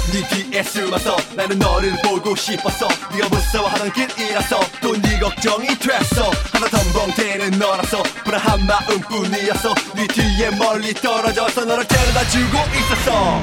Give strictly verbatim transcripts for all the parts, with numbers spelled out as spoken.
네 뒤에 숨어서 나는 너를 보고 싶었어. 네가 무서워하던 길이라서 또 네 걱정이 됐어. 하나 덤벙대는 너라서 불안한 마음뿐이었어. 네 뒤에 멀리 떨어져서 너를 데려다주고 있었어.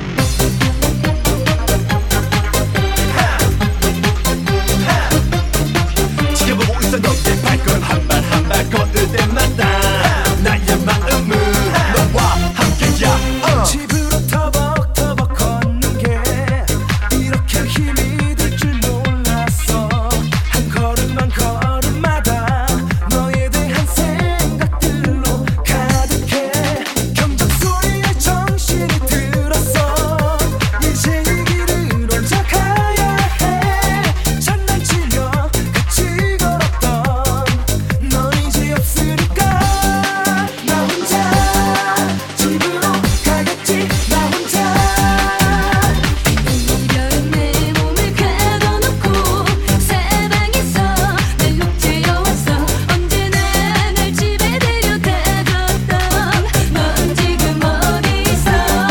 지켜보고 있어 너의 발걸음 한 발 한 발 걸을 때마다 나의 마음은 너와 함께야. uh. 집으로 터벅터벅 걷는 게 이렇게 힘이 들 줄 몰랐어. 한 걸음 한 걸음마다 너에 대한 생각들로 가득해. 경적 소리에 정신이 들었어. 이제 이 길을 혼자 가야 해. 장난치며 같이 걸었던 넌 이제 없으니까 나 혼자 집으로 가겠지. 나 혼자 이별은 내 몸을 가둬놓고 사방에서 날 녹죄어왔어. 언제나 날 집에 데려다줬던 넌 지금 어디서.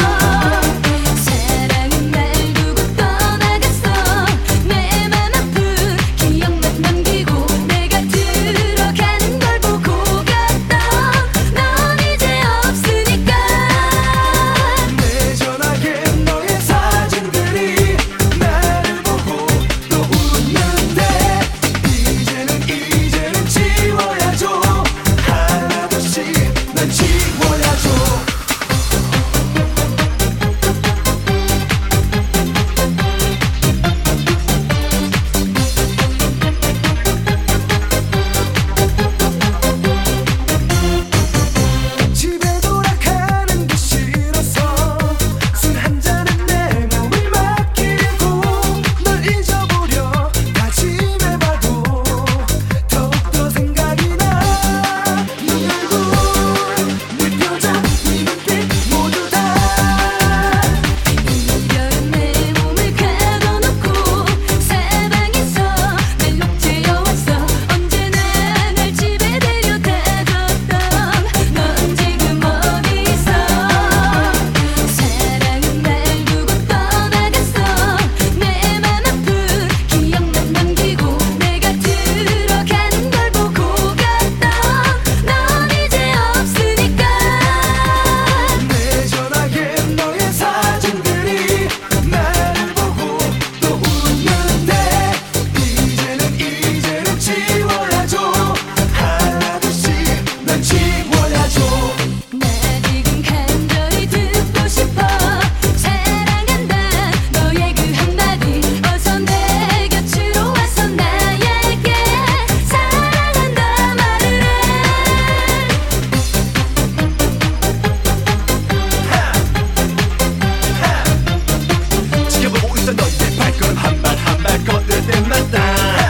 사랑은 날 두고 떠나갔어. 내 맘 아픈 기억만 남기고 내가 들어가는 걸 보고 갔던 넌 이제 없으니까. 내 전화에 너의 사진들이 나를 보고 또 웃는데 이제는 이제는 지워야죠. 하나둘씩 난 지워야죠. 집에 돌아가는 게 싫어서 술 한 잔은 내 몸을 맡기고 널 잊어보려 다짐해봐도 더욱더 생각이 나. 네 얼굴, 네 표정, 네 눈빛 모두 다 이별은 내 몸을 가둬놓고 사방에서 날 녹죄어왔어. 언제나 날 집에 데려다줬던 넌 지금 어디서. 사랑은 날 두고 떠나갔어. 내 맘 아픈 기억만 남기고 내가 들어가는 걸 보고 갔던 넌 이제 없으니까. 내 전화에 너의 사진들이 나를 보고 또 웃는데 이제는 이제는 지워야죠. 하나둘씩 난 지워야죠. 나 지금 간절히 듣고 싶어. 사랑한다 너의 그 한마디. 어서 내 곁으로 와서 나에게 사랑한다 말을 해. 지켜보고 있어 너의 발걸음 한 발 한 발 걸을 때마다